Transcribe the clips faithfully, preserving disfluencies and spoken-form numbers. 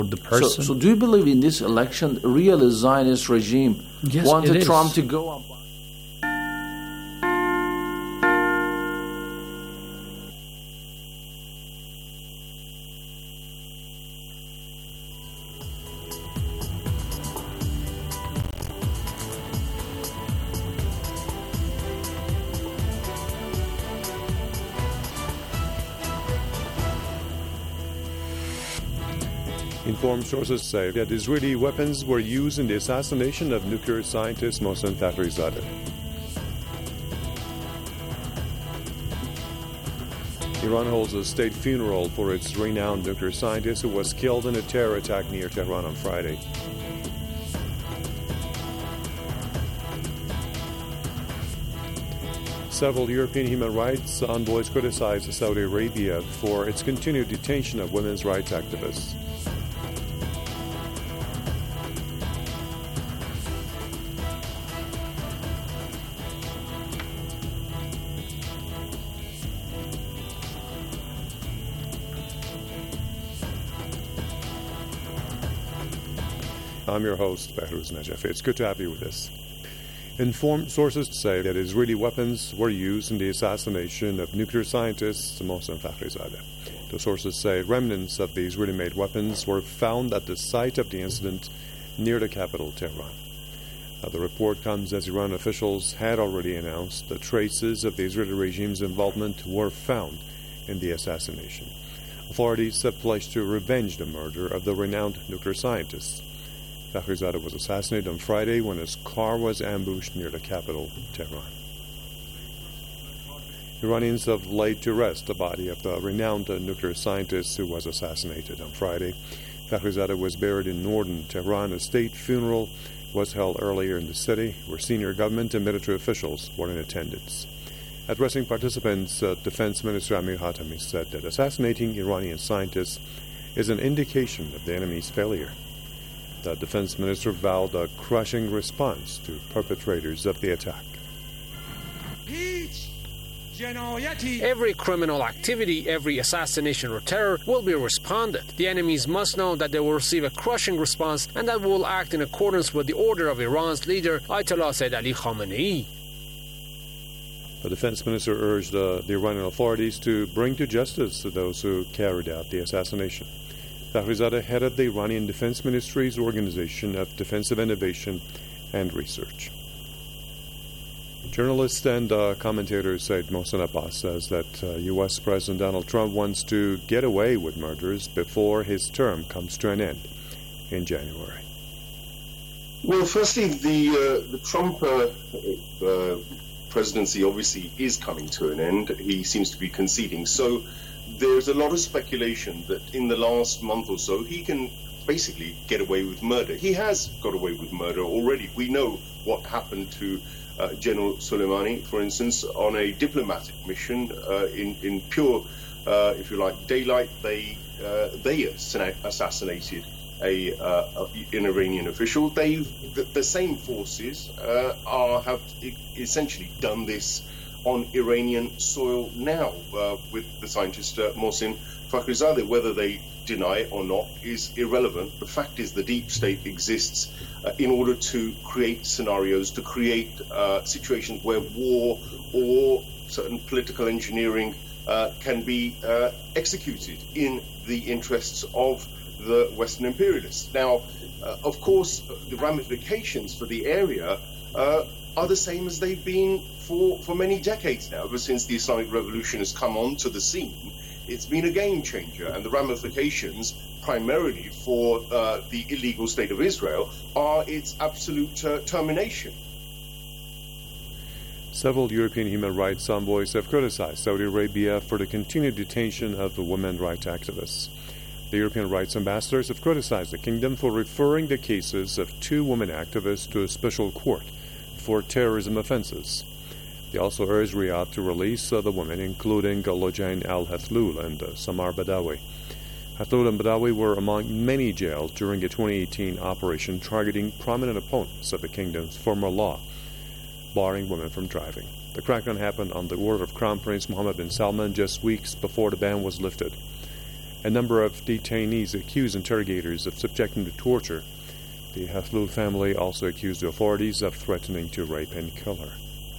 the person. So, so do you believe in this election, real Zionist regime yes, wanted it is. Trump to go up? Informed sources say that Israeli weapons were used in the assassination of nuclear scientist Mohsen Fakhrizadeh. Iran holds a state funeral for its renowned nuclear scientist who was killed in a terror attack near Tehran on Friday. Several European human rights envoys criticized Saudi Arabia for its continued detention of women's rights activists. I'm your host, Behruz Najaf. It's good to have you with us. Informed sources say that Israeli weapons were used in the assassination of nuclear scientist Mohsen Fakhrizadeh. The sources say remnants of the Israeli-made weapons were found at the site of the incident near the capital, Tehran. Uh, the report comes as Iran officials had already announced that traces of the Israeli regime's involvement were found in the assassination. Authorities have pledged to revenge the murder of the renowned nuclear scientist. Fakhrizadeh was assassinated on Friday when his car was ambushed near the capital, Tehran. Iranians have laid to rest the body of the renowned nuclear scientist who was assassinated on Friday. Fakhrizadeh was buried in northern Tehran. A state funeral was held earlier in the city, where senior government and military officials were in attendance. Addressing participants, uh, Defense Minister Amir Hatami said that assassinating Iranian scientists is an indication of the enemy's failure. The defense minister vowed a crushing response to perpetrators of the attack. Every criminal activity, every assassination or terror will be responded. The enemies must know that they will receive a crushing response and that we will act in accordance with the order of Iran's leader, Ayatollah Sayyid Ali Khamenei. The defense minister urged uh, the Iranian authorities to bring to justice those who carried out the assassination. Fakhrizadeh headed the Iranian Defense Ministry's Organization of Defensive Innovation and Research. Journalist and uh, commentator Said Mohsen Abbas says that uh, U S President Donald Trump wants to get away with murders before his term comes to an end in January. Well, firstly, the uh, the Trump uh, uh, presidency obviously is coming to an end. He seems to be conceding. So there's a lot of speculation that in the last month or so he can basically get away with murder. He has got away with murder already. We know what happened to uh, General Soleimani, for instance, on a diplomatic mission uh, in, in pure, uh, if you like, daylight. They uh, they assassinated a uh, an Iranian official. They the, the same forces uh, are have essentially done this on Iranian soil now uh, with the scientist uh, Mohsen Fakhrizadeh. Whether they deny it or not is irrelevant. The fact is the deep state exists uh, in order to create scenarios, to create uh, situations where war or certain political engineering uh, can be uh, executed in the interests of the Western imperialists. Now, uh, of course, the ramifications for the area uh, are the same as they've been for, for many decades now. Ever since the Islamic Revolution has come onto the scene, it's been a game changer, and the ramifications primarily for uh, the illegal state of Israel are its absolute uh, termination. Several European human rights envoys have criticized Saudi Arabia for the continued detention of the women rights activists. The European rights ambassadors have criticized the kingdom for referring the cases of two women activists to a special court for terrorism offenses. They also urged Riyadh to release uh, the women, including Lojain al-Hathloul and uh, Samar Badawi. Hathloul and Badawi were among many jailed during a twenty eighteen operation targeting prominent opponents of the kingdom's former law, barring women from driving. The crackdown happened on the order of Crown Prince Mohammed bin Salman just weeks before the ban was lifted. A number of detainees accused interrogators of subjecting to torture. The Hathloul family also accused the authorities of threatening to rape and kill her.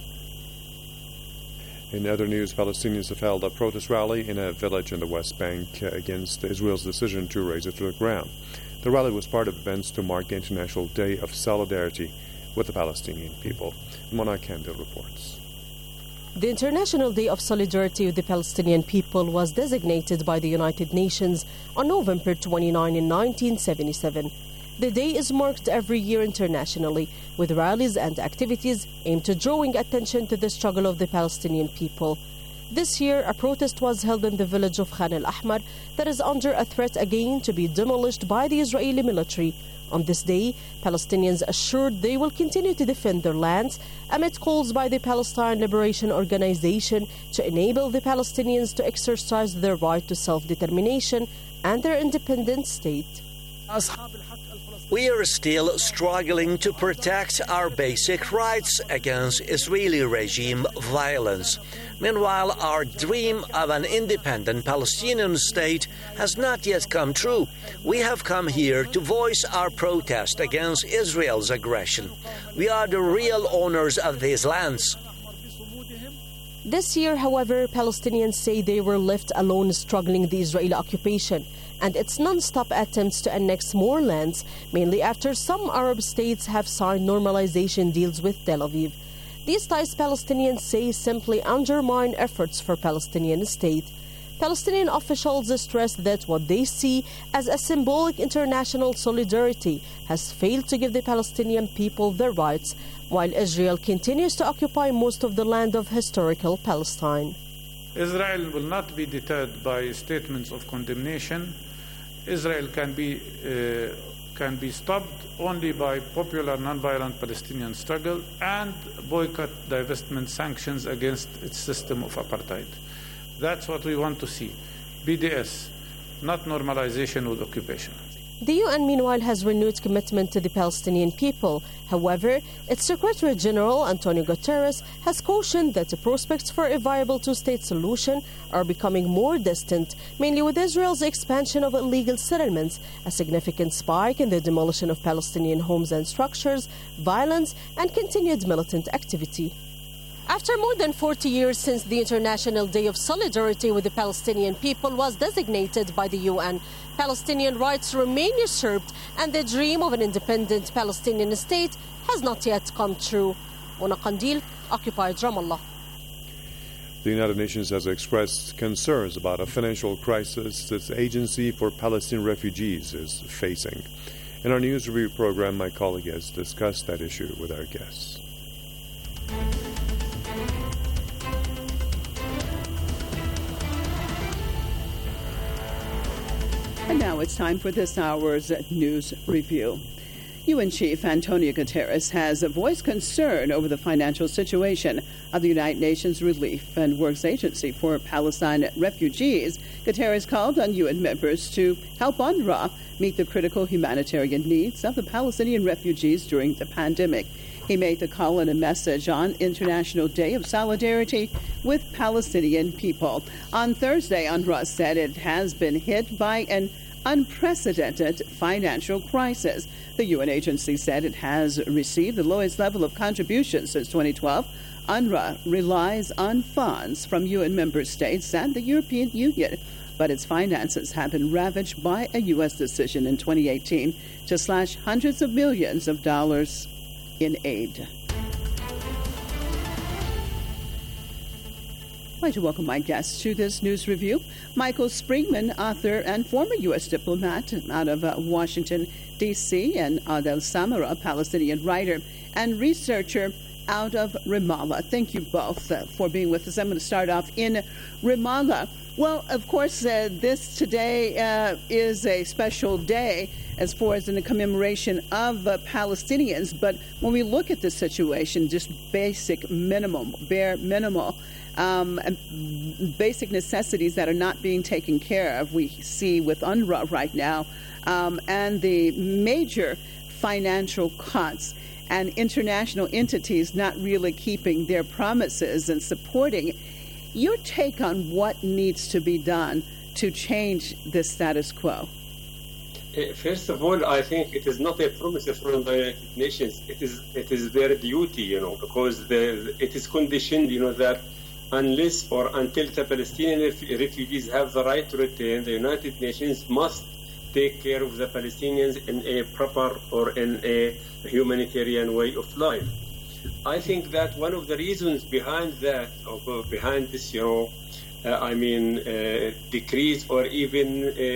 In other news, Palestinians have held a protest rally in a village in the West Bank against Israel's decision to raze it to the ground. The rally was part of events to mark the International Day of Solidarity with the Palestinian people. Mona Kandil reports. The International Day of Solidarity with the Palestinian people was designated by the United Nations on November twenty-ninth in nineteen seventy-seven. The day is marked every year internationally with rallies and activities aimed at drawing attention to the struggle of the Palestinian people. This year, a protest was held in the village of Khan al-Ahmar that is under a threat again to be demolished by the Israeli military. On this day, Palestinians assured they will continue to defend their lands amid calls by the Palestine Liberation Organization to enable the Palestinians to exercise their right to self-determination and their independent state. We are still struggling to protect our basic rights against Israeli regime violence. Meanwhile, our dream of an independent Palestinian state has not yet come true. We have come here to voice our protest against Israel's aggression. We are the real owners of these lands. This year, however, Palestinians say they were left alone struggling the Israeli occupation and its non-stop attempts to annex more lands, mainly after some Arab states have signed normalization deals with Tel Aviv. These ties, Palestinians say, simply undermine efforts for Palestinian state. Palestinian officials stress that what they see as a symbolic international solidarity has failed to give the Palestinian people their rights, while Israel continues to occupy most of the land of historical Palestine. Israel will not be deterred by statements of condemnation. Israel can be uh, can be stopped only by popular non-violent Palestinian struggle and boycott, divestment, sanctions against its system of apartheid. That's what we want to see. B D S, not normalization with occupation. The U N, meanwhile, has renewed commitment to the Palestinian people. However, its Secretary General, Antonio Guterres, has cautioned that the prospects for a viable two-state solution are becoming more distant, mainly with Israel's expansion of illegal settlements, a significant spike in the demolition of Palestinian homes and structures, violence, and continued militant activity. After more than forty years since the International Day of Solidarity with the Palestinian people was designated by the U N, Palestinian rights remain usurped and the dream of an independent Palestinian state has not yet come true. Mona Kandil, Occupied Ramallah. The United Nations has expressed concerns about a financial crisis its Agency for Palestinian Refugees is facing. In our news review program, my colleague has discussed that issue with our guests. And now it's time for this hour's news review. U N Chief Antonio Guterres has voiced concern over the financial situation of the United Nations Relief and Works Agency for Palestine Refugees. Guterres called on U N members to help UNRWA meet the critical humanitarian needs of the Palestinian refugees during the pandemic. He made the call in a message on International Day of Solidarity with Palestinian people. On Thursday, UNRWA said it has been hit by an unprecedented financial crisis. The U N agency said it has received the lowest level of contributions since twenty twelve. UNRWA relies on funds from U N member states and the European Union, but its finances have been ravaged by a U S decision in twenty eighteen to slash hundreds of millions of dollars in aid. I'd like to welcome my guests to this news review. Michael Springman, author and former U S diplomat out of uh, Washington, D C, and Adel Samara, a Palestinian writer and researcher out of Ramallah. Thank you both uh, for being with us. I'm going to start off in Ramallah. Well, of course, uh, this today uh, is a special day as far as in the commemoration of uh, Palestinians. But when we look at the situation, just basic minimum, bare minimal, um, basic necessities that are not being taken care of, we see with UNRWA right now, um, and the major financial cuts and international entities not really keeping their promises and supporting. Your take on what needs to be done to change the status quo? First of all, I think it is not a promise from the United Nations. It is it is their duty, you know, because the, it is conditioned, you know, that unless or until the Palestinian refugees have the right to return, the United Nations must take care of the Palestinians in a proper or in a humanitarian way of life. I think that one of the reasons behind that, or behind this, you know, Uh, I mean, uh, decrease or even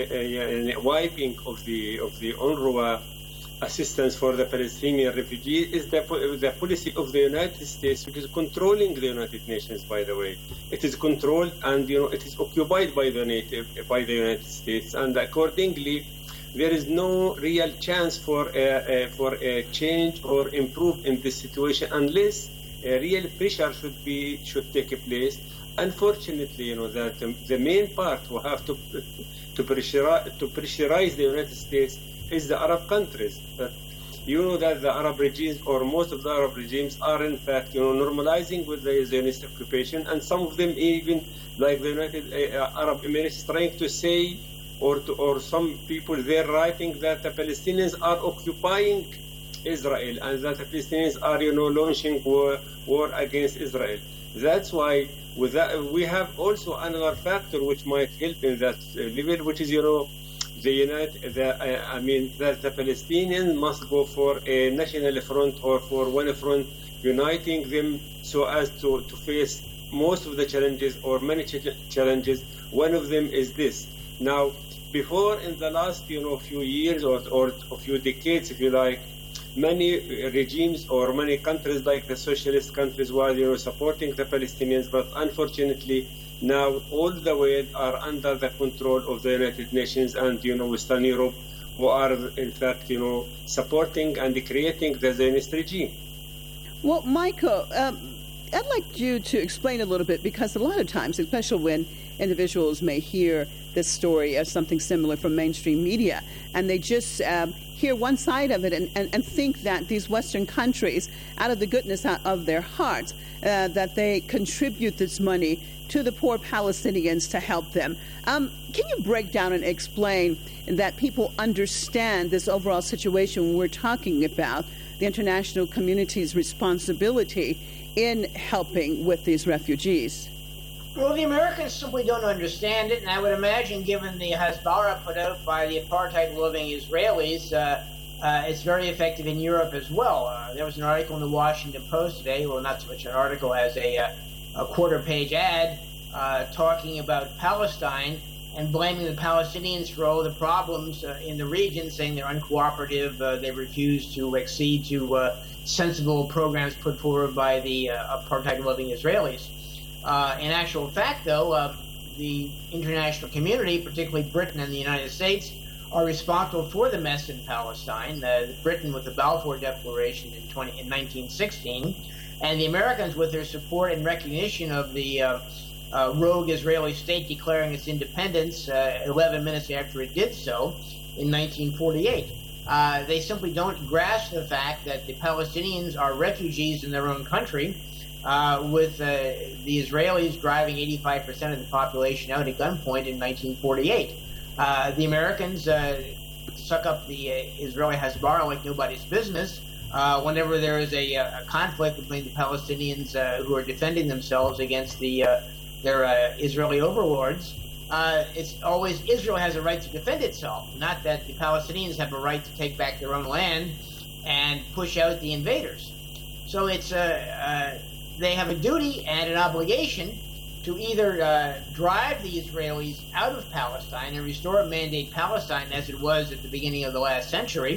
uh, uh, wiping of the of the UNRWA assistance for the Palestinian refugees is the, the policy of the United States, which is controlling the United Nations. By the way, it is controlled and you know it is occupied by the native by the United States, and accordingly, there is no real chance for uh, uh, for a change or improve in this situation unless a real pressure should be should take place. Unfortunately, you know that the, the main part who have to to pressurize, to pressurize the United States is the Arab countries. But you know that the Arab regimes or most of the Arab regimes are in fact you know normalizing with the Zionist occupation, and some of them even like the United uh, Arab Emirates trying to say or to, or some people there writing that the Palestinians are occupying Israel and that the Palestinians are you know launching war war against Israel. That's why. With that, we have also another factor which might help in that uh, level, which is, you know, the United, the, uh, I mean, that the Palestinians must go for a national front or for one front, uniting them so as to, to face most of the challenges or many ch- challenges. One of them is this. Now, before in the last, you know, few years or, or a few decades, if you like, many regimes or many countries like the socialist countries were you know, supporting the Palestinians, but unfortunately now all the world are under the control of the United Nations and you know Western Europe, who are in fact you know supporting and creating the Zionist regime. Well, Michael, um, I'd like you to explain a little bit, because a lot of times, especially when individuals may hear this story or something similar from mainstream media, and they just um, hear one side of it and, and, and think that these Western countries, out of the goodness of their hearts, uh, that they contribute this money to the poor Palestinians to help them. Um, can you break down and explain that people understand this overall situation when we're talking about the international community's responsibility in helping with these refugees? Well, the Americans simply don't understand it, and I would imagine, given the Hasbara put out by the apartheid-loving Israelis, uh, uh, it's very effective in Europe as well. Uh, there was an article in the Washington Post today, well, not so much an article as a, uh, a quarter-page ad, uh, talking about Palestine and blaming the Palestinians for all the problems uh, in the region, saying they're uncooperative, uh, they refuse to accede to uh, sensible programs put forward by the uh, apartheid-loving Israelis. Uh, in actual fact, though, uh, the international community, particularly Britain and the United States, are responsible for the mess in Palestine. Uh, Britain with the Balfour Declaration in, twenty, in nineteen sixteen, and the Americans with their support and recognition of the uh, uh, rogue Israeli state declaring its independence uh, eleven minutes after it did so in nineteen forty-eight. Uh, they simply don't grasp the fact that the Palestinians are refugees in their own country, Uh, with uh, the Israelis driving eighty-five percent of the population out at gunpoint in nineteen forty-eight. Uh, the Americans uh, suck up the uh, Israeli Hasbara like nobody's business. Uh, whenever there is a, a conflict between the Palestinians uh, who are defending themselves against the uh, their uh, Israeli overlords, uh, it's always Israel has a right to defend itself, not that the Palestinians have a right to take back their own land and push out the invaders. So it's a uh, uh, they have a duty and an obligation to either uh, drive the Israelis out of Palestine and restore mandate Palestine as it was at the beginning of the last century,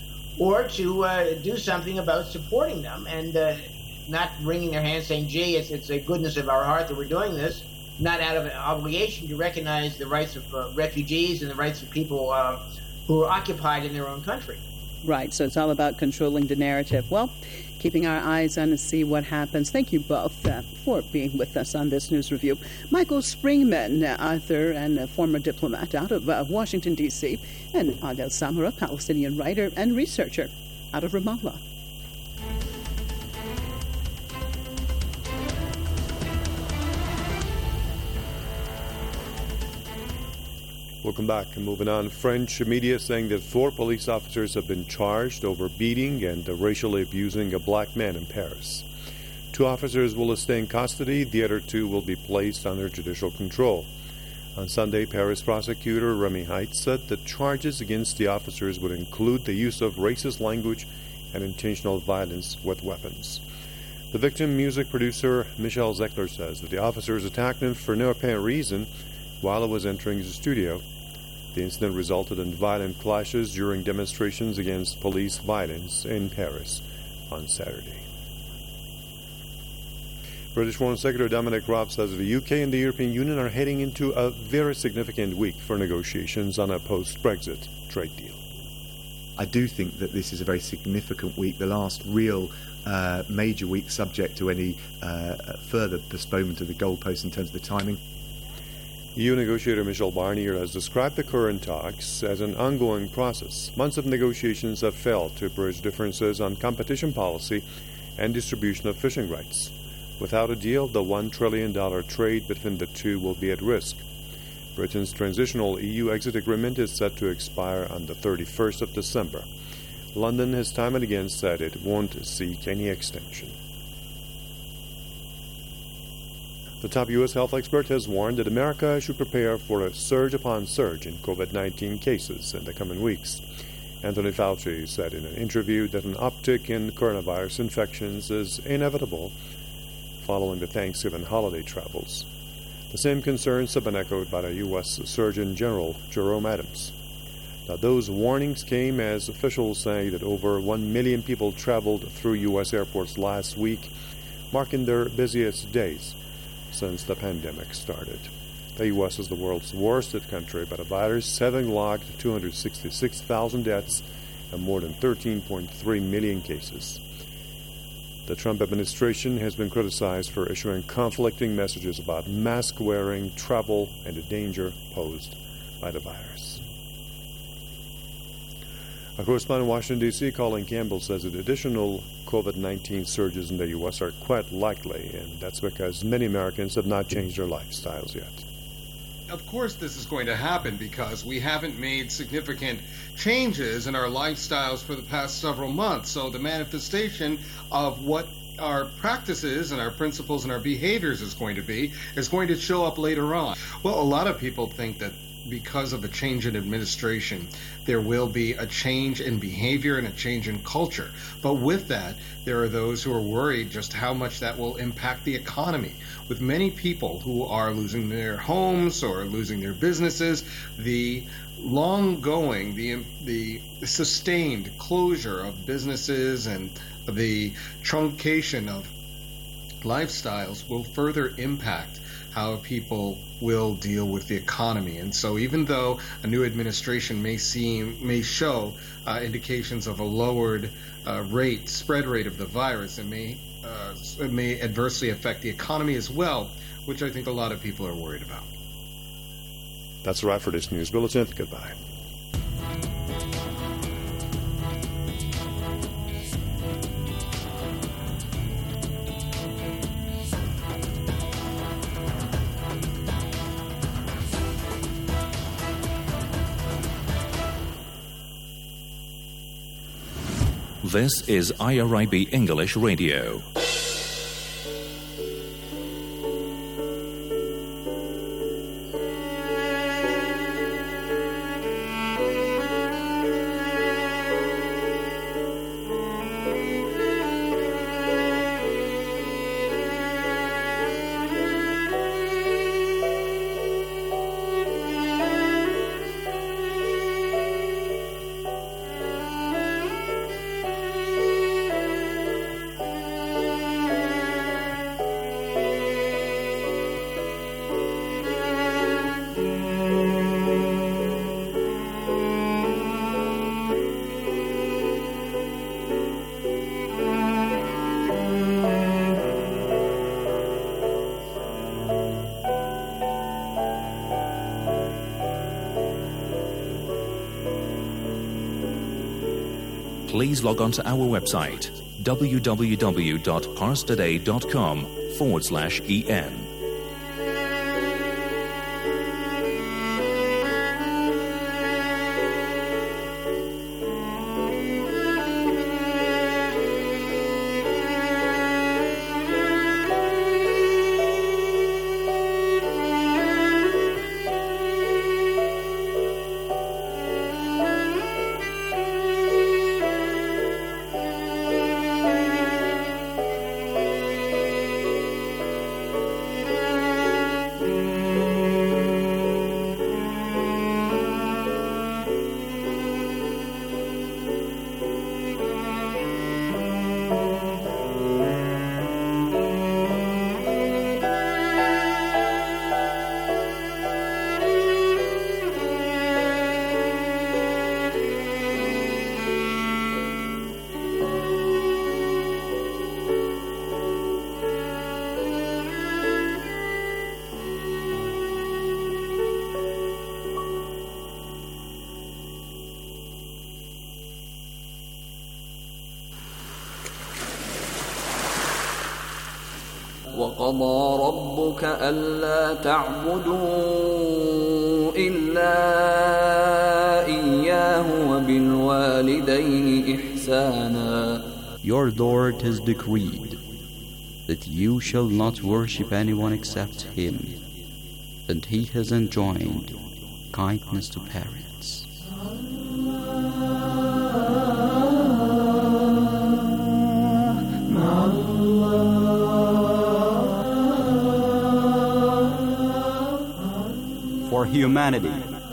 or to uh, do something about supporting them and uh, not wringing their hands saying, gee, it's, it's a goodness of our heart that we're doing this, not out of an obligation to recognize the rights of uh, refugees and the rights of people uh, who are occupied in their own country. Right, so it's all about controlling the narrative. Well, keeping our eyes on to see what happens. Thank you both uh, for being with us on this news review. Michael Springman, uh, author and a former diplomat out of uh, Washington, D C, and Adel Samara, Palestinian writer and researcher out of Ramallah. We'll come back and moving on. French media saying that four police officers have been charged over beating and racially abusing a black man in Paris. Two officers will stay in custody. The other two will be placed under judicial control. On Sunday, Paris prosecutor Remy Heitz said that charges against the officers would include the use of racist language and intentional violence with weapons. The victim, music producer Michel Zecler, says that the officers attacked him for no apparent reason while he was entering the studio. The incident resulted in violent clashes during demonstrations against police violence in Paris on Saturday. British Foreign Secretary Dominic Raab says the U K and the European Union are heading into a very significant week for negotiations on a post-Brexit trade deal. I do think that this is a very significant week, the last real uh, major week subject to any uh, further postponement of the goalposts in terms of the timing. E U negotiator Michel Barnier has described the current talks as an ongoing process. Months of negotiations have failed to bridge differences on competition policy and distribution of fishing rights. Without a deal, the one trillion dollars trade between the two will be at risk. Britain's transitional E U exit agreement is set to expire on the thirty-first of December. London has time and again said it won't seek any extension. The top U S health expert has warned that America should prepare for a surge upon surge in COVID nineteen cases in the coming weeks. Anthony Fauci said in an interview that an uptick in coronavirus infections is inevitable following the Thanksgiving holiday travels. The same concerns have been echoed by the U S Surgeon General Jerome Adams. Now, those warnings came as officials say that over one million people traveled through U S airports last week, marking their busiest days since the pandemic started. The U S is the world's worst hit country by the virus, having logged two hundred sixty-six thousand deaths and more than thirteen point three million cases. The Trump administration has been criticized for issuing conflicting messages about mask wearing, travel, and the danger posed by the virus. A correspondent in Washington, D C, Colin Campbell, says that additional COVID nineteen surges in the U S are quite likely, and that's because many Americans have not changed their lifestyles yet. Of course this is going to happen because we haven't made significant changes in our lifestyles for the past several months. So the manifestation of what our practices and our principles and our behaviors is going to be is going to show up later on. Well, a lot of people think that because of a change in administration, there will be a change in behavior and a change in culture. But with that, there are those who are worried just how much that will impact the economy. With many people who are losing their homes or losing their businesses, the long-going, the, the sustained closure of businesses and the truncation of lifestyles will further impact how people will deal with the economy. And so even though a new administration may seem, may show uh, indications of a lowered uh, rate, spread rate of the virus, it may, uh, it may adversely affect the economy as well, which I think a lot of people are worried about. That's a wrap for this news bulletin. Goodbye. This is I R I B English Radio. Please log on to our website, www.parstoday.com forward slash EN. وقضى ربك ألا تعبدوا إلا إياه وبالوالدين إحسانا. Your Lord has decreed that you shall not worship anyone except Him, and He has enjoined kindness to parents. For humanity.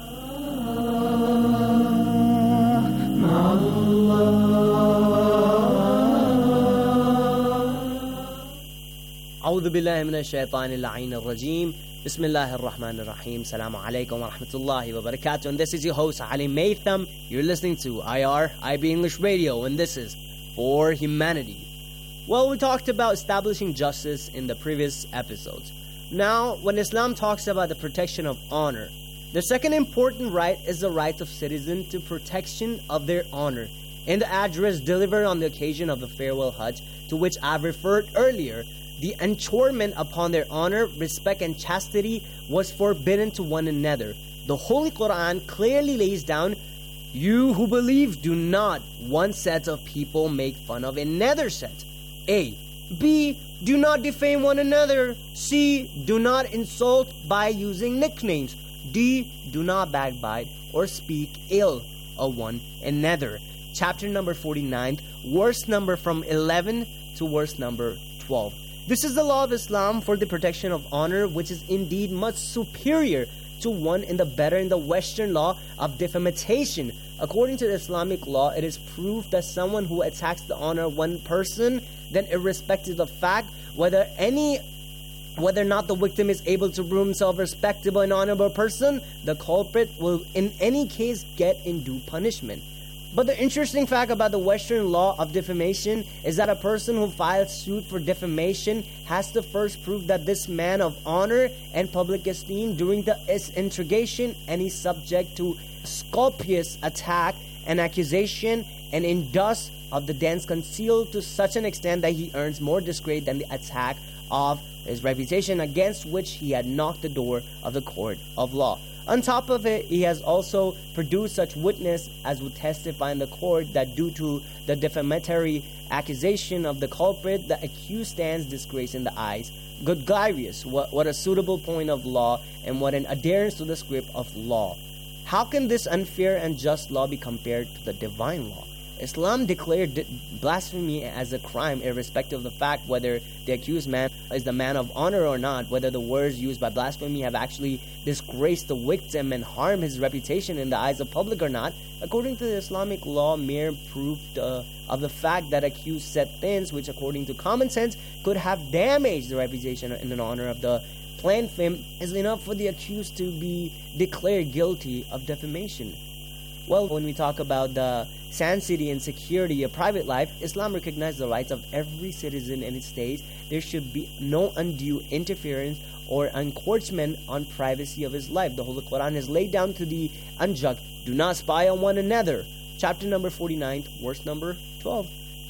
أعوذ بالله من الشيطان اللعين الرجيم. بسم الله الرحمن الرحيم. Assalamu alaikum wa rahmatullahi wa barakatuh. And this is your host Ali Maytham. You're listening to I R I B English Radio, and this is For Humanity. Well, we talked about establishing justice in the previous episodes. Now, when Islam talks about the protection of honor, the second important right is the right of citizens to protection of their honor. In the address delivered on the occasion of the farewell Hajj, to which I've referred earlier, the enshrinement upon their honor, respect, and chastity was forbidden to one another. The Holy Quran clearly lays down, "You who believe, do not one set of people make fun of another set. A. B. Do not defame one another. C. Do not insult by using nicknames. D. Do not backbite or speak ill of one another." Chapter number forty-nine, verse number from eleven to verse number twelve. This is the law of Islam for the protection of honor, which is indeed much superior to one in the better in the Western law of defamation. According to the Islamic law, it is proof that someone who attacks the honor of one person, then irrespective of fact, whether any whether or not the victim is able to prove himself a respectable and honorable person, the culprit will in any case get in due punishment. But the interesting fact about the Western law of defamation is that a person who files suit for defamation has to first prove that this man of honor and public esteem during the interrogation, and he's subject to scrupulous attack and accusation, and in dust of the dens concealed to such an extent that he earns more disgrace than the attack of his reputation, against which he had knocked the door of the court of law. On top of it, he has also produced such witness as would testify in the court that due to the defamatory accusation of the culprit, the accused stands disgrace in the eyes. Good Gyrius, what, what a suitable point of law, and what an adherence to the script of law. How can this unfair and just law be compared to the divine law? Islam declared blasphemy as a crime irrespective of the fact whether the accused man is the man of honor or not, whether the words used by blasphemy have actually disgraced the victim and harmed his reputation in the eyes of public or not. According to the Islamic law, mere proof uh, of the fact that accused said things which according to common sense could have damaged the reputation and the honor of the plaintiff is enough for the accused to be declared guilty of defamation. Well, when we talk about the sanctity and security of private life, Islam recognizes the rights of every citizen and it states there should be no undue interference or encroachment on privacy of his life. The Holy Quran has laid down to the unjust, "Do not spy on one another." Chapter number forty-nine, verse number twelve.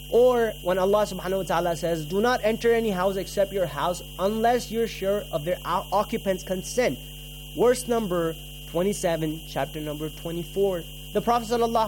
Or when Allah subhanahu wa ta'ala says, "Do not enter any house except your house unless you're sure of their occupant's consent." Verse number twenty-seven, chapter number twenty-four. The Prophet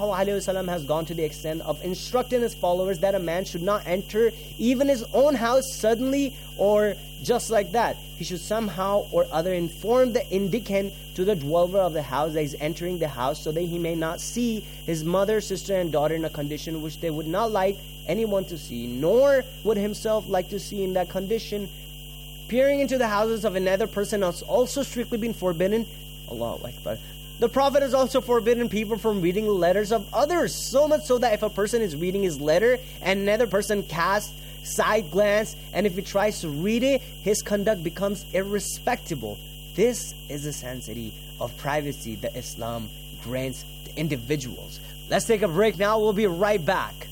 ﷺ has gone to the extent of instructing his followers that a man should not enter even his own house suddenly or just like that. He should somehow or other inform the indicant to the dweller of the house that he's entering the house, so that he may not see his mother, sister, and daughter in a condition which they would not like anyone to see, nor would himself like to see in that condition. Peering into the houses of another person has also strictly been forbidden. Allahu Akbar. The Prophet has also forbidden people from reading the letters of others, so much so that if a person is reading his letter and another person casts side glance, and if he tries to read it, his conduct becomes irrespectable. This is the sanctity of privacy that Islam grants to individuals. Let's take a break now. We'll be right back.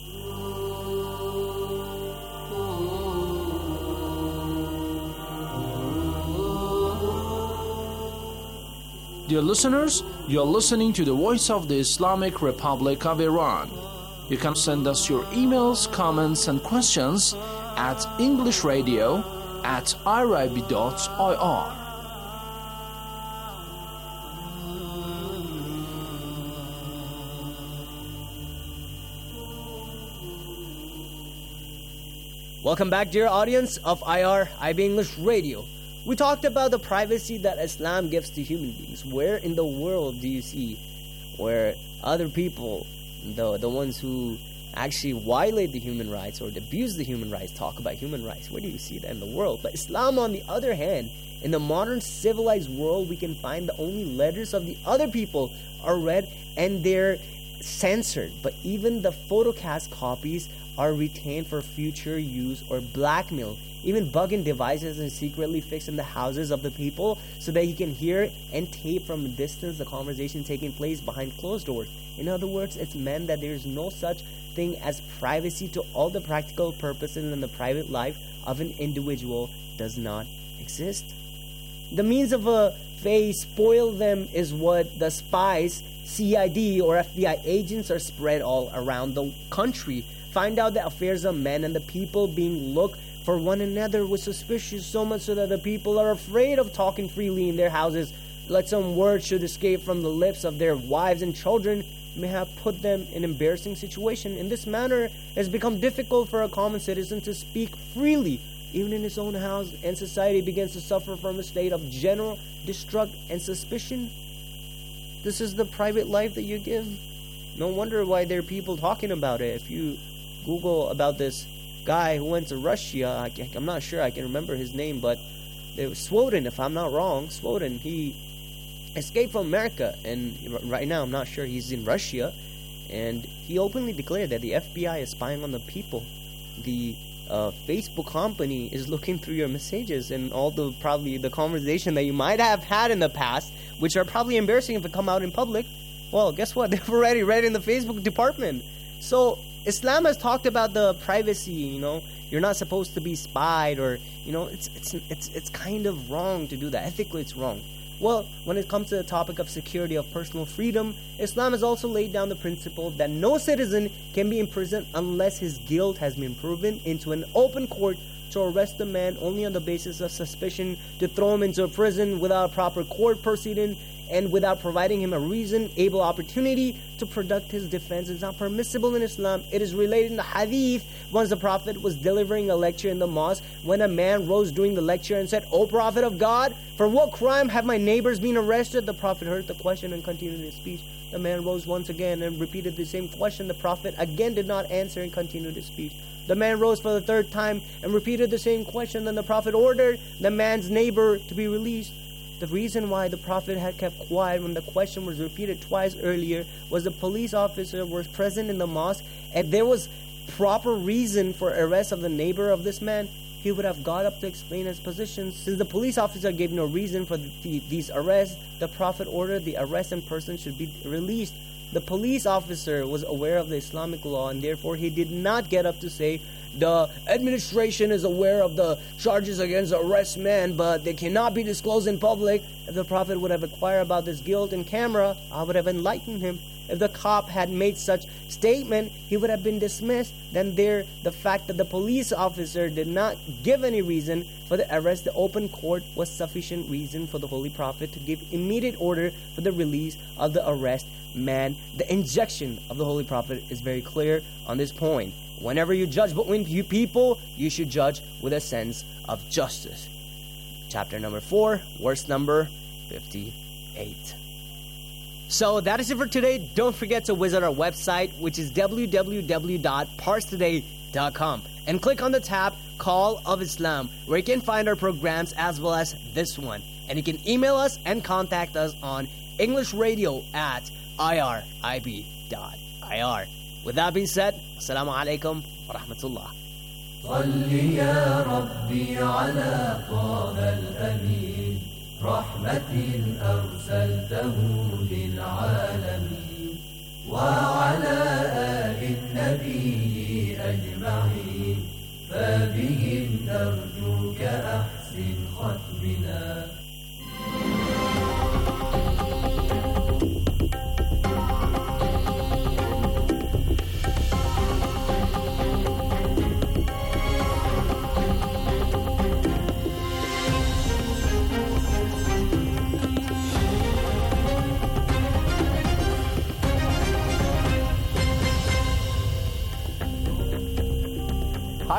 Dear listeners, you're listening to the Voice of the Islamic Republic of Iran. You can send us your emails, comments, and questions at englishradio at I R I B dot I R. Welcome back, dear audience of I R I B English Radio. We talked about the privacy that Islam gives to human beings. Where in the world do you see where other people, the the ones who actually violate the human rights or abuse the human rights, talk about human rights? Where do you see that in the world? But Islam, on the other hand, in the modern civilized world, we can find the only letters of the other people are read and they're censored. But even the photocast copies are retained for future use or blackmail. Even bugging devices and secretly fixed in the houses of the people so that he can hear and tape from a distance the conversation taking place behind closed doors. In other words, it's meant that there is no such thing as privacy to all the practical purposes, and the private life of an individual does not exist. The means of a they spoil them is what the spies, C I D or F B I agents are spread all around the country. Find out the affairs of men and the people being looked for one another with suspicion, so much so that the people are afraid of talking freely in their houses. Let some word should escape from the lips of their wives and children may have put them in an embarrassing situation. In this manner, it has become difficult for a common citizen to speak freely, even in his own house, and society begins to suffer from a state of general distrust and suspicion. This is the private life that you give. No wonder why there are people talking about it. If you Google about this guy who went to Russia, I can, I'm not sure I can remember his name, but it was Swoden, if I'm not wrong. Swoden, he escaped from America, and right now I'm not sure he's in Russia, and he openly declared that the F B I is spying on the people. The uh, Facebook company is looking through your messages and all the probably the conversation that you might have had in the past, which are probably embarrassing if it come out in public. Well, guess what? They've already read in the Facebook department. So Islam has talked about the privacy, you know, you're not supposed to be spied, or, you know, it's it's it's it's kind of wrong to do that. Ethically, it's wrong. Well, when it comes to the topic of security of personal freedom, Islam has also laid down the principle that no citizen can be imprisoned unless his guilt has been proven into an open court. To arrest a man only on the basis of suspicion, to throw him into a prison without a proper court proceeding, and without providing him a reasonable opportunity to conduct his defense is not permissible in Islam. It is related in the hadith. Once the Prophet was delivering a lecture in the mosque, when a man rose during the lecture and said, "O Prophet of God, for what crime have my neighbors been arrested?" The Prophet heard the question and continued his speech. The man rose once again and repeated the same question. The Prophet again did not answer and continued his speech. The man rose for the third time and repeated the same question. Then the Prophet ordered the man's neighbor to be released. The reason why the Prophet had kept quiet when the question was repeated twice earlier was the police officer was present in the mosque, and there was proper reason for arrest of the neighbor of this man. He would have got up to explain his position. Since the police officer gave no reason for the, these arrests, the Prophet ordered the arrested person should be released. The police officer was aware of the Islamic law, and therefore he did not get up to say, "The administration is aware of the charges against the arrest man, but they cannot be disclosed in public." If the Prophet would have inquired about this guilt in camera, I would have enlightened him. If the cop had made such statement, he would have been dismissed. Then there, the fact that the police officer did not give any reason for the arrest, the open court was sufficient reason for the Holy Prophet to give immediate order for the release of the arrest man. The injection of the Holy Prophet is very clear on this point. Whenever you judge between you people, you should judge with a sense of justice. Chapter number four, verse number fifty-eight. So that is it for today. Don't forget to visit our website, which is w w w dot pars today dot com, and click on the tab Call of Islam, where you can find our programs as well as this one. And you can email us and contact us on English Radio at I R I B dot I R. With that being said, Assalamu alaikum wa rahmatullah. صل يا ربي على طه الأمين رحمة أرسلته للعالمين وعلى آل النبي أجمعين فبهم نرجوك أحسن ختمنا.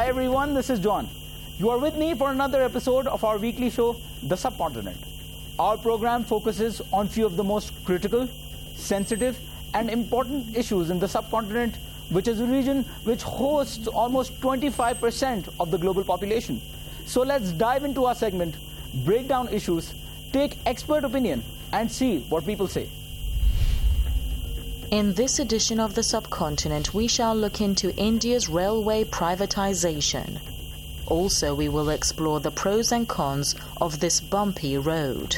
Hi everyone, this is John. You are with me for another episode of our weekly show, The Subcontinent. Our program focuses on few of the most critical, sensitive, and important issues in the subcontinent, which is a region which hosts almost twenty-five percent of the global population. So let's dive into our segment, break down issues, take expert opinion, and see what people say. In this edition of The Subcontinent, we shall look into India's railway privatization. Also, we will explore the pros and cons of this bumpy road.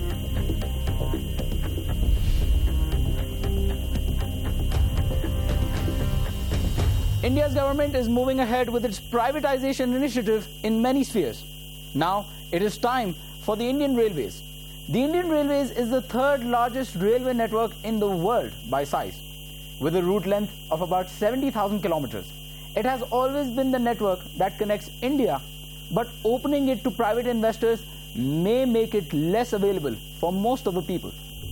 India's government is moving ahead with its privatization initiative in many spheres. Now, it is time for the Indian Railways. The Indian Railways is the third largest railway network in the world by size, with a route length of about seventy thousand kilometers. It has always been the network that connects India, but opening it to private investors may make it less available for most of the people.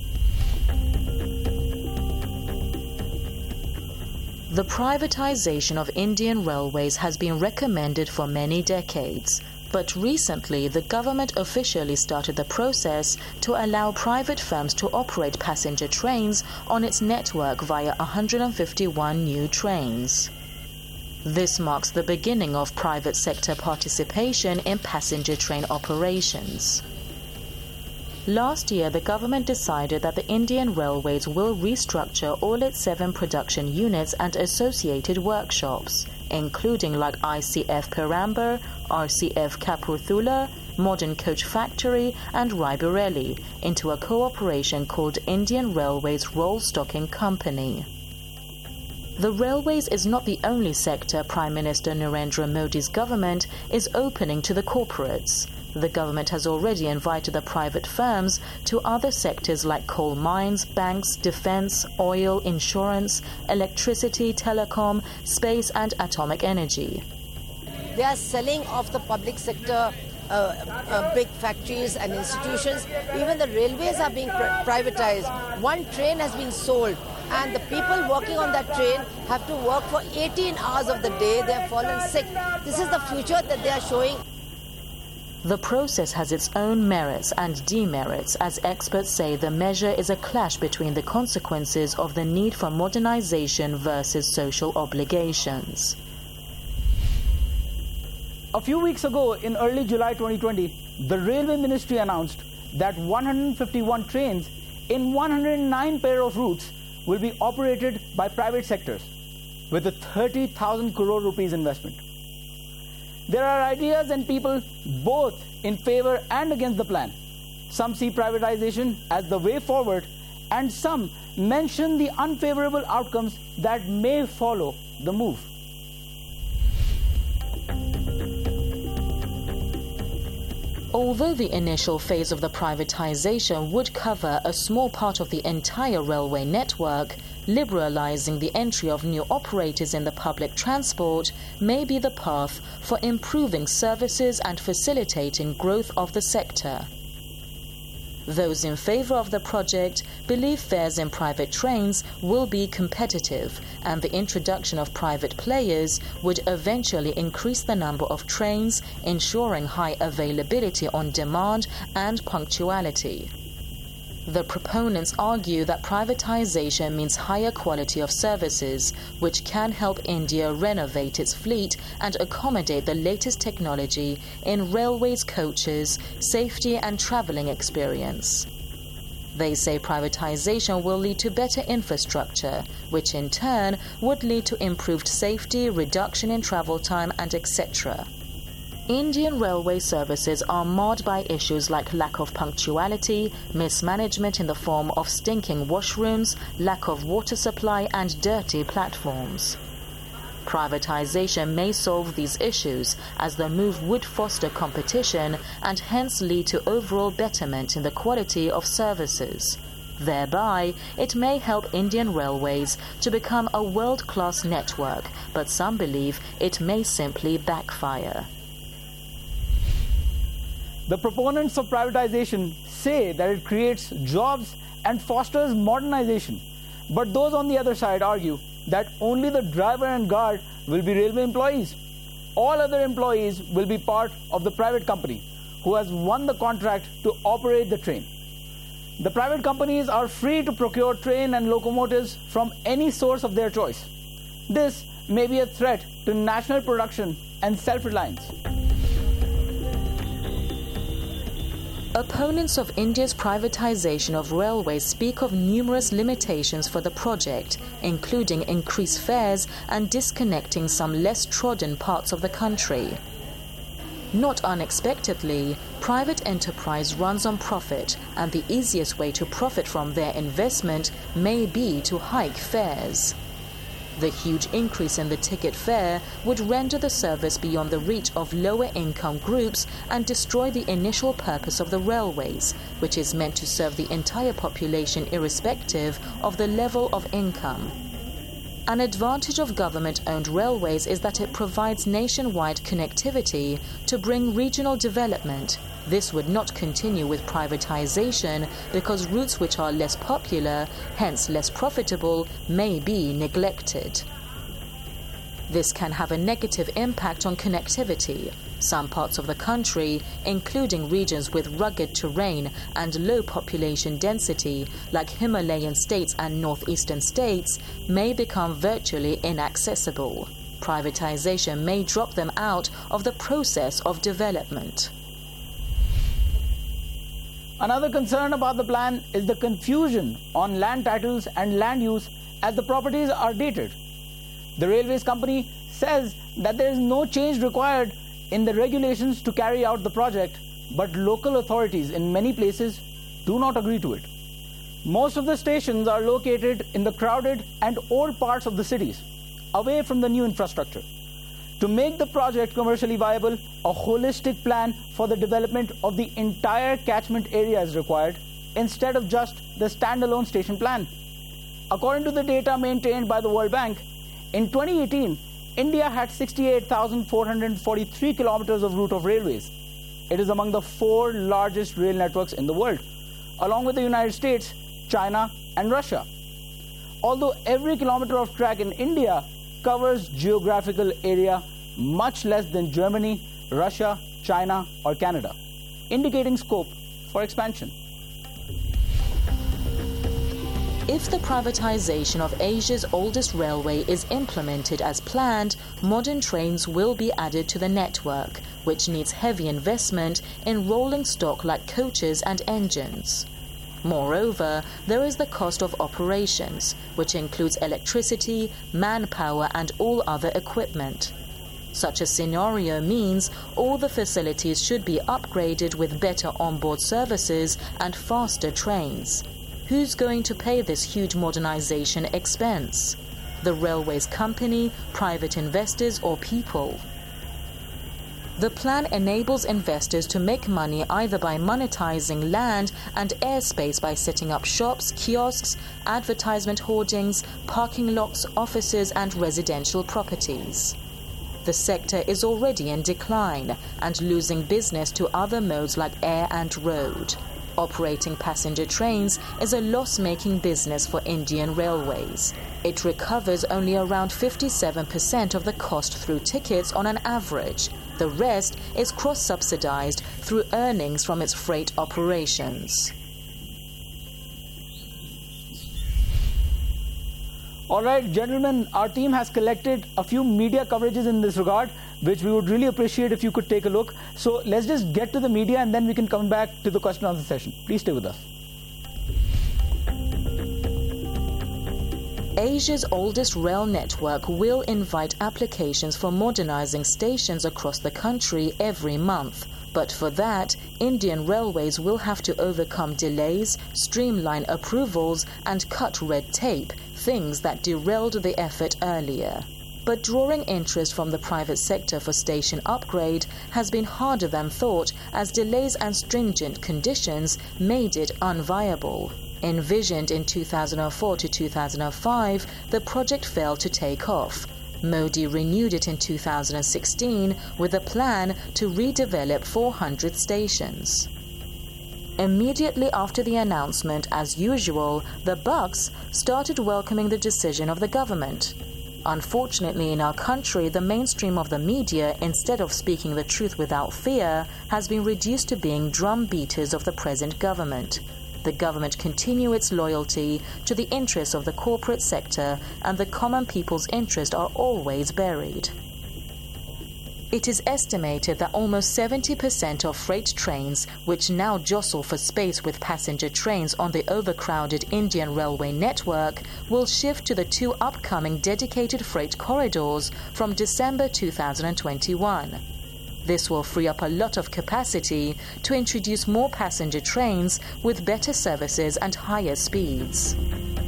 The privatization of Indian railways has been recommended for many decades. But recently, the government officially started the process to allow private firms to operate passenger trains on its network via one hundred fifty-one new trains. This marks the beginning of private sector participation in passenger train operations. Last year, the government decided that the Indian Railways will restructure all its seven production units and associated workshops, including like I C F Perambur, R C F Kapurthala, Modern Coach Factory and Raebareli, into a cooperation called Indian Railways Roll Stocking Company. The railways is not the only sector Prime Minister Narendra Modi's government is opening to the corporates. The government has already invited the private firms to other sectors like coal mines, banks, defense, oil, insurance, electricity, telecom, space and atomic energy. They are selling off the public sector uh, uh, big factories and institutions. Even the railways are being pr- privatized. One train has been sold, and the people working on that train have to work for eighteen hours of the day. They have fallen sick. This is the future that they are showing. The process has its own merits and demerits, as experts say the measure is a clash between the consequences of the need for modernization versus social obligations. A few weeks ago, in early July twenty twenty, the Railway Ministry announced that one hundred fifty-one trains in one hundred nine pair of routes will be operated by private sectors with a thirty thousand crore rupees investment. There are ideas and people both in favor and against the plan. Some see privatization as the way forward, and some mention the unfavorable outcomes that may follow the move. Although the initial phase of the privatization would cover a small part of the entire railway network, liberalizing the entry of new operators in the public transport may be the path for improving services and facilitating growth of the sector. Those in favor of the project believe fares in private trains will be competitive, and the introduction of private players would eventually increase the number of trains, ensuring high availability on demand and punctuality. The proponents argue that privatization means higher quality of services, which can help India renovate its fleet and accommodate the latest technology in railways, coaches, safety and travelling experience. They say privatization will lead to better infrastructure, which in turn would lead to improved safety, reduction in travel time and et cetera. Indian railway services are marred by issues like lack of punctuality, mismanagement in the form of stinking washrooms, lack of water supply and dirty platforms. Privatization may solve these issues, as the move would foster competition and hence lead to overall betterment in the quality of services. Thereby, it may help Indian Railways to become a world-class network, but some believe it may simply backfire. The proponents of privatization say that it creates jobs and fosters modernization, but those on the other side argue that only the driver and guard will be railway employees. all other employees will be part of the private company who has won the contract to operate the train. The private companies are free to procure train and locomotives from any source of their choice. This may be a threat to national production and self-reliance. Opponents of India's privatization of railways speak of numerous limitations for the project, including increased fares and disconnecting some less trodden parts of the country. Not unexpectedly, private enterprise runs on profit, and the easiest way to profit from their investment may be to hike fares. The huge increase in the ticket fare would render the service beyond the reach of lower-income groups and destroy the initial purpose of the railways, which is meant to serve the entire population irrespective of the level of income. An advantage of government-owned railways is that it provides nationwide connectivity to bring regional development. This would not continue with privatization because routes which are less popular, hence less profitable, may be neglected. This can have a negative impact on connectivity. Some parts of the country, including regions with rugged terrain and low population density, like Himalayan states and northeastern states, may become virtually inaccessible. Privatization may drop them out of the process of development. Another concern about the plan is the confusion on land titles and land use as the properties are dated. The railways company says that there is no change required in the regulations to carry out the project, but local authorities in many places do not agree to it. Most of the stations are located in the crowded and old parts of the cities, away from the new infrastructure. To make the project commercially viable, a holistic plan for the development of the entire catchment area is required, instead of just the standalone station plan. According to the data maintained by the World Bank, in twenty eighteen, India had sixty-eight thousand four hundred forty-three kilometers of route of railways. It is among the four largest rail networks in the world, along with the United States, China, and Russia. Although every kilometer of track in India covers geographical area much less than Germany, Russia, China, or Canada, indicating scope for expansion. If the privatization of Asia's oldest railway is implemented as planned, modern trains will be added to the network, which needs heavy investment in rolling stock like coaches and engines. Moreover, there is the cost of operations, which includes electricity, manpower, and all other equipment. Such a scenario means all the facilities should be upgraded with better onboard services and faster trains. Who's going to pay this huge modernization expense? The railways company, private investors, or people? The plan enables investors to make money either by monetizing land and airspace by setting up shops, kiosks, advertisement hoardings, parking lots, offices, and residential properties. The sector is already in decline and losing business to other modes like air and road. Operating passenger trains is a loss-making business for Indian Railways. It recovers only around fifty-seven percent of the cost through tickets on an average. The rest is cross-subsidized through earnings from its freight operations. All right, gentlemen, our team has collected a few media coverages in this regard, which we would really appreciate if you could take a look. So let's just get to the media and then we can come back to the question answer session. Please stay with us. Asia's oldest rail network will invite applications for modernizing stations across the country every month. But for that, Indian Railways will have to overcome delays, streamline approvals, and cut red tape, things that derailed the effort earlier. But drawing interest from the private sector for station upgrade has been harder than thought, as delays and stringent conditions made it unviable. Envisioned in two thousand four to two thousand five, the project failed to take off. Modi renewed it in two thousand sixteen with a plan to redevelop four hundred stations. Immediately after the announcement, as usual, the bucks started welcoming the decision of the government. Unfortunately, in our country, the mainstream of the media, instead of speaking the truth without fear, has been reduced to being drum beaters of the present government. The government continue its loyalty to the interests of the corporate sector, and the common people's interests are always buried. It is estimated that almost seventy percent of freight trains, which now jostle for space with passenger trains on the overcrowded Indian railway network, will shift to the two upcoming dedicated freight corridors from December two thousand twenty-one. This will free up a lot of capacity to introduce more passenger trains with better services and higher speeds.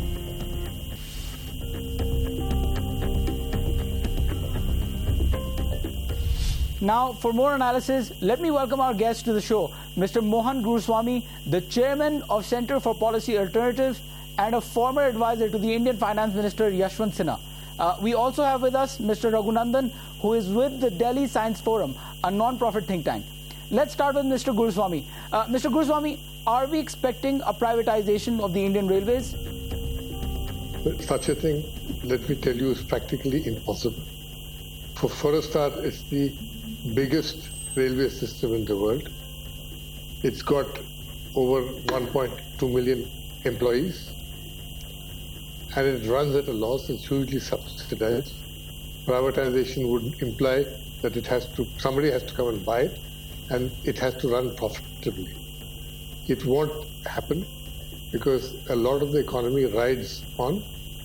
Now, for more analysis, let me welcome our guest to the show, Mister Mohan Guruswamy, the chairman of Center for Policy Alternatives and a former advisor to the Indian Finance Minister Yashwant Sinha. Uh, we also have with us Mister Raghunandan, who is with the Delhi Science Forum, a non-profit think tank. Let's start with Mister Guruswamy. Uh, Mister Guruswamy, are we expecting a privatization of the Indian Railways? Such a thing, let me tell you, is practically impossible. For, for a start, it's the biggest railway system in the world. It's got over one point two million employees, and it runs at a loss. It's hugely subsidized. Privatization would imply that it has to, somebody has to come and buy it, and it has to run profitably. It won't happen because a lot of the economy rides on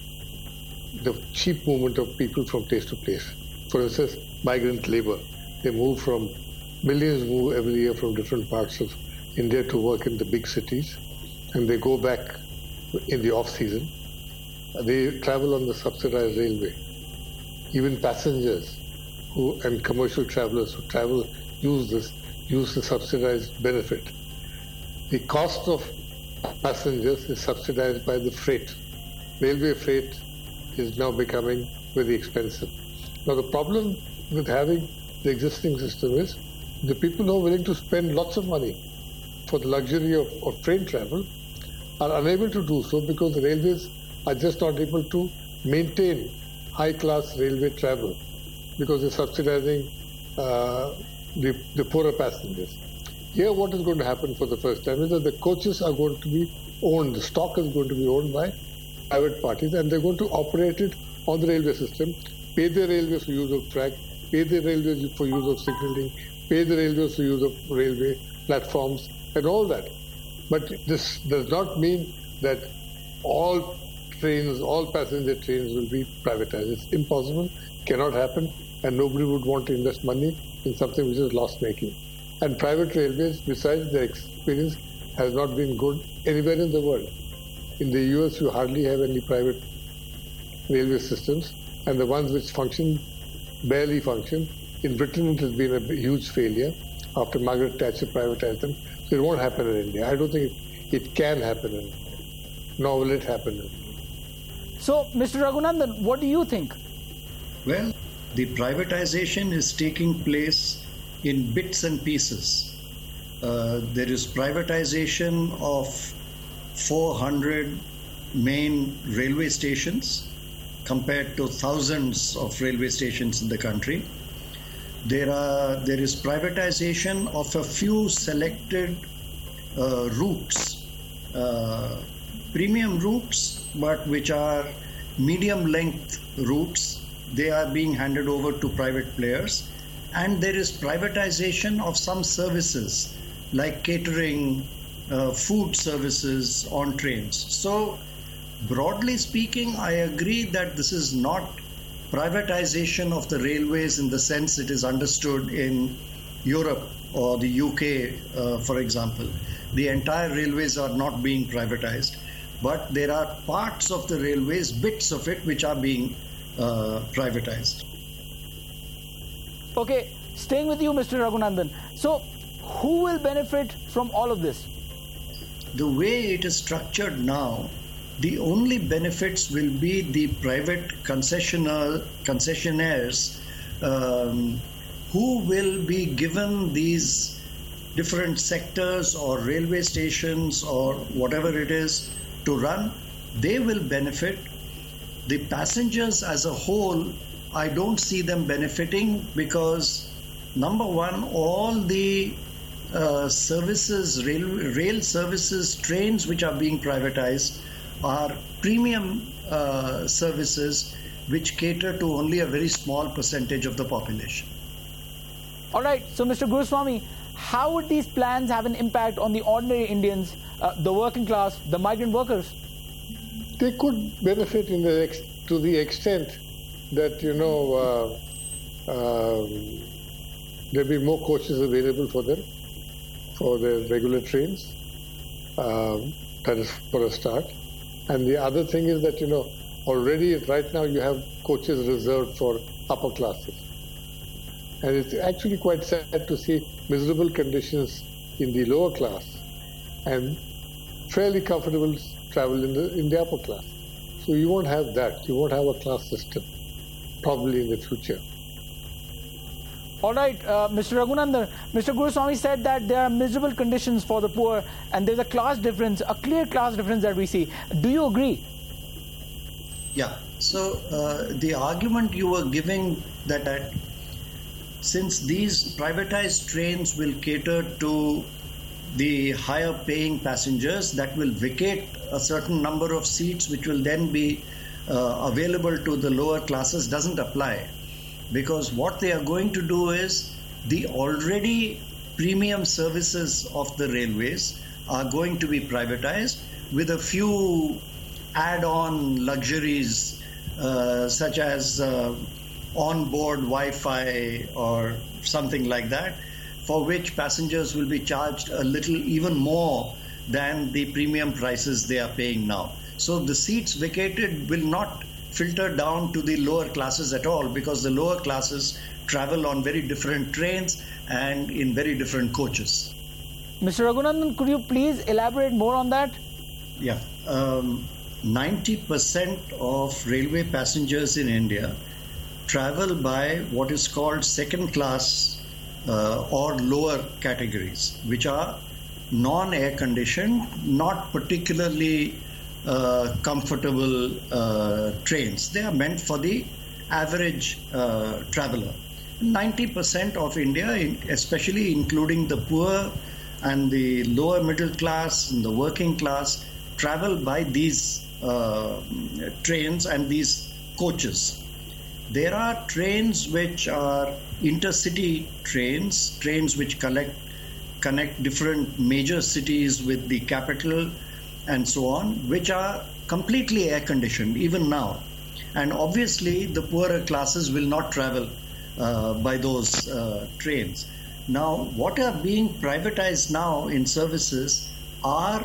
the cheap movement of people from place to place. For instance, migrant labor. They move from, millions move every year from different parts of India to work in the big cities, and they go back in the off-season. They travel on the subsidized railway. Even passengers who and commercial travelers who travel use this, use the subsidized benefit. The cost of passengers is subsidized by the freight. Railway freight is now becoming very expensive. Now the problem with having the existing system is the people who are willing to spend lots of money for the luxury of, of train travel are unable to do so because the railways are just not able to maintain high-class railway travel because they're subsidizing uh, the, the poorer passengers. Here what is going to happen for the first time is that the coaches are going to be owned, the stock is going to be owned by private parties, and they're going to operate it on the railway system, pay the railways for use of track, pay the railways for use of signaling, pay the railways for use of railway platforms, and all that. But this does not mean that all trains, all passenger trains will be privatized. It's impossible, cannot happen, and nobody would want to invest money in something which is loss-making. And private railways, besides their experience, has not been good anywhere in the world. In the U S, you hardly have any private railway systems, and the ones which function barely function. In Britain, it has been a huge failure after Margaret Thatcher privatized them. So it won't happen in India. I don't think it, it can happen in India, nor will it happen in India. So, Mister Raghunandan, what do you think? Well, the privatization is taking place in bits and pieces. Uh, there is privatization of four hundred main railway stations compared to thousands of railway stations in the country. There are there is privatization of a few selected uh, routes, uh, premium routes, but which are medium length routes. They are being handed over to private players. And there is privatization of some services like catering, uh, food services on trains. So broadly speaking, I agree that this is not privatization of the railways in the sense it is understood in Europe or the U K, uh, for example. The entire railways are not being privatized, but there are parts of the railways, bits of it, which are being uh, privatized. Okay, staying with you, Mister Raghunandan. So, who will benefit from all of this? The way it is structured now, the only benefits will be the private concessionaire, concessionaires um, who will be given these different sectors or railway stations or whatever it is to run. They will benefit. The passengers as a whole, I don't see them benefiting because, number one, all the uh, services, rail, rail services, trains which are being privatized are premium uh, services which cater to only a very small percentage of the population. All right, so Mister Guruswamy, how would these plans have an impact on the ordinary Indians, uh, the working class, the migrant workers? They could benefit in the ex- to the extent that, you know, uh, um, there'll be more coaches available for them, for their regular trains. Um, that is for a start. And the other thing is that, you know, already right now you have coaches reserved for upper classes. And it's actually quite sad to see miserable conditions in the lower class and fairly comfortable travel in the in the upper class. So you won't have that. You won't have a class system, probably in the future. All right, uh, Mister Raghunandan, Mister Guruswamy said that there are miserable conditions for the poor and there's a class difference, a clear class difference that we see. Do you agree? Yeah. So uh, the argument you were giving that, that since these privatized trains will cater to the higher paying passengers, that will vacate a certain number of seats which will then be uh, available to the lower classes doesn't apply. Because what they are going to do is the already premium services of the railways are going to be privatized with a few add-on luxuries uh, such as uh, on-board Wi-Fi or something like that, for which passengers will be charged a little even more than the premium prices they are paying now. So the seats vacated will not filter down to the lower classes at all, because the lower classes travel on very different trains and in very different coaches. Mister Raghunandan, could you please elaborate more on that? Yeah. Um, ninety percent of railway passengers in India travel by what is called second class uh, or lower categories, which are non-air conditioned, not particularly uh, comfortable uh, trains. They are meant for the average uh, traveler. ninety percent of India, especially including the poor and the lower middle class and the working class, travel by these uh, trains and these coaches. There are trains which are intercity trains, trains which collect, connect different major cities with the capital and so on, which are completely air conditioned even now. And obviously the poorer classes will not travel uh, by those uh, trains. Now, what are being privatized now in services are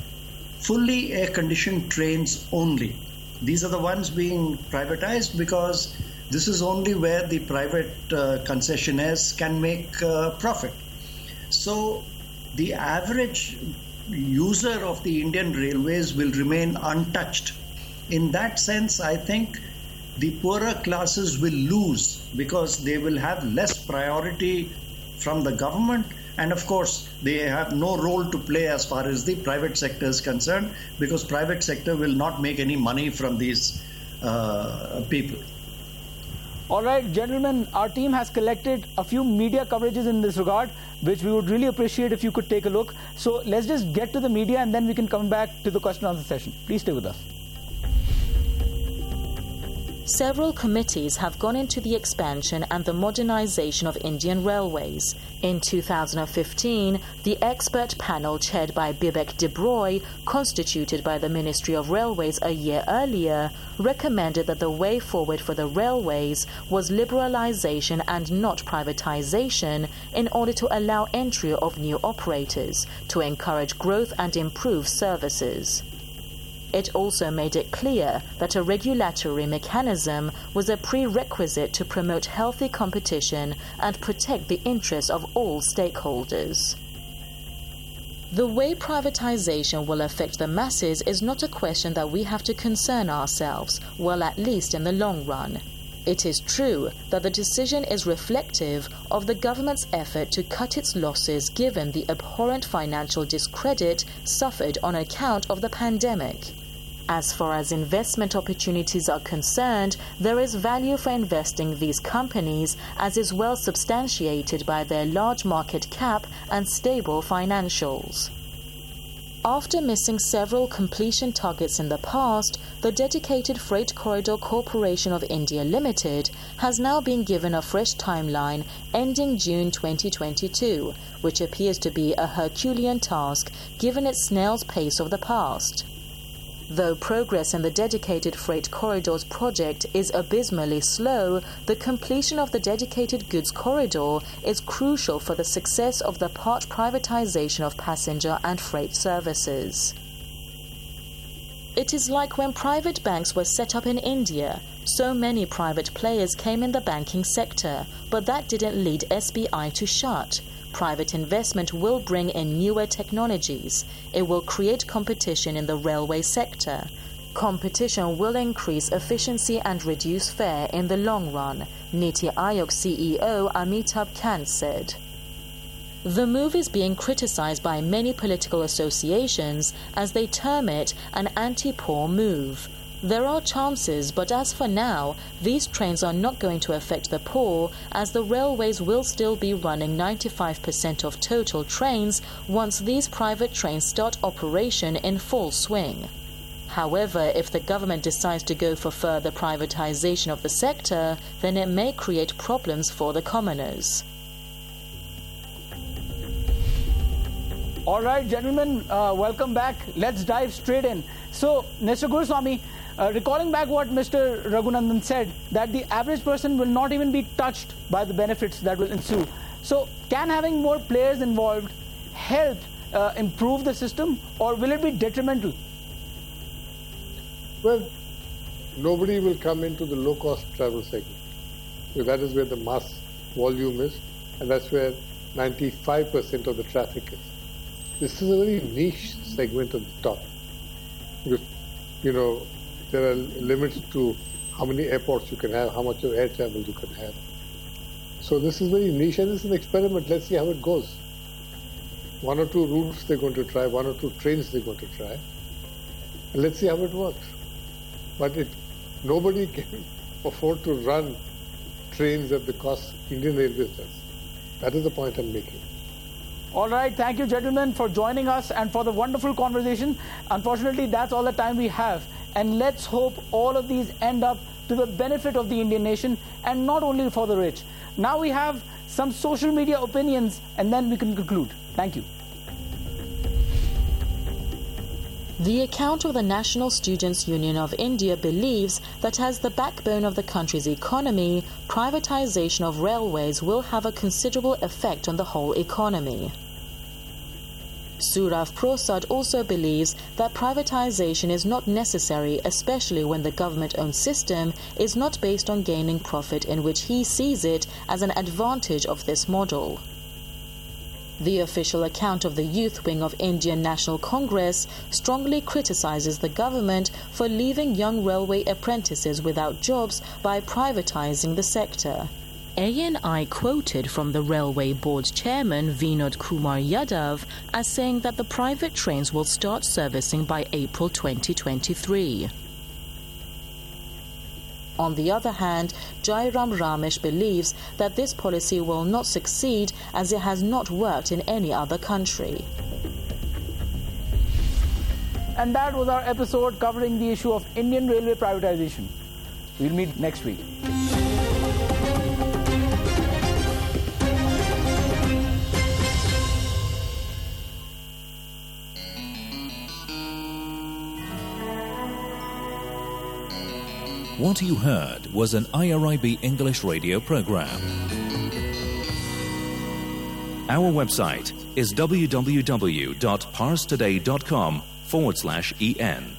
fully air-conditioned trains only. These are the ones being privatized because this is only where the private uh, concessionaires can make uh, profit. So the average user of the Indian railways will remain untouched. In that sense, I think the poorer classes will lose because they will have less priority from the government, and of course they have no role to play as far as the private sector is concerned, because private sector will not make any money from these uh, people. All right, gentlemen, our team has collected a few media coverages in this regard, which we would really appreciate if you could take a look. So let's just get to the media and then we can come back to the question and answer session. Please stay with us. Several committees have gone into the expansion and the modernization of Indian railways. In two thousand fifteen, the expert panel chaired by Bibek Debroy, constituted by the Ministry of Railways a year earlier, recommended that the way forward for the railways was liberalization and not privatization in order to allow entry of new operators, to encourage growth and improve services. It also made it clear that a regulatory mechanism was a prerequisite to promote healthy competition and protect the interests of all stakeholders. The way privatization will affect the masses is not a question that we have to concern ourselves, well, at least in the long run. It is true that the decision is reflective of the government's effort to cut its losses given the abhorrent financial discredit suffered on account of the pandemic. As far as investment opportunities are concerned, there is value for investing these companies, as is well substantiated by their large market cap and stable financials. After missing several completion targets in the past, the Dedicated Freight Corridor Corporation of India Limited has now been given a fresh timeline ending June twenty twenty-two, which appears to be a Herculean task given its snail's pace of the past. Though progress in the Dedicated Freight Corridors project is abysmally slow, the completion of the Dedicated Goods Corridor is crucial for the success of the part privatization of passenger and freight services. It is like when private banks were set up in India. So many private players came in the banking sector, but that didn't lead S B I to shut. Private investment will bring in newer technologies. It will create competition in the railway sector. Competition will increase efficiency and reduce fare in the long run, Niti Aayog C E O Amitabh Kant said. The move is being criticized by many political associations as they term it an anti-poor move. There are chances, but as for now, these trains are not going to affect the poor, as the railways will still be running ninety-five percent of total trains once these private trains start operation in full swing. However, if the government decides to go for further privatization of the sector, then it may create problems for the commoners. All right, gentlemen, uh, welcome back. Let's dive straight in. So, Mister Guruswamy, uh, recalling back what Mister Raghunandan said, that the average person will not even be touched by the benefits that will ensue. So, can having more players involved help uh, improve the system, or will it be detrimental? Well, nobody will come into the low-cost travel segment. So that is where the mass volume is, and that's where ninety-five percent of the traffic is. This is a very niche segment at the top. Because, you know, there are limits to how many airports you can have, how much of air travel you can have. So this is very niche, and it's an experiment. Let's see how it goes. One or two routes they're going to try, one or two trains they're going to try. And let's see how it works. But it, nobody can afford to run trains at the cost Indian Railways does. That is the point I'm making. All right, thank you, gentlemen, for joining us and for the wonderful conversation. Unfortunately, that's all the time we have. And let's hope all of these end up to the benefit of the Indian nation and not only for the rich. Now we have some social media opinions, and then we can conclude. Thank you. The account of the National Students' Union of India believes that as the backbone of the country's economy, privatization of railways will have a considerable effect on the whole economy. Surav Prasad also believes that privatization is not necessary, especially when the government-owned system is not based on gaining profit, in which he sees it as an advantage of this model. The official account of the youth wing of Indian National Congress strongly criticizes the government for leaving young railway apprentices without jobs by privatizing the sector. A N I quoted from the Railway Board chairman Vinod Kumar Yadav as saying that the private trains will start servicing by April twenty twenty-three. On the other hand, Jairam Ramesh believes that this policy will not succeed as it has not worked in any other country. And that was our episode covering the issue of Indian railway privatization. We'll meet next week. What you heard was an I R I B English radio program. Our website is www.parstoday.com forward slash en.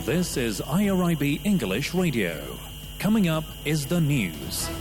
This is I R I B English Radio. Coming up is the news.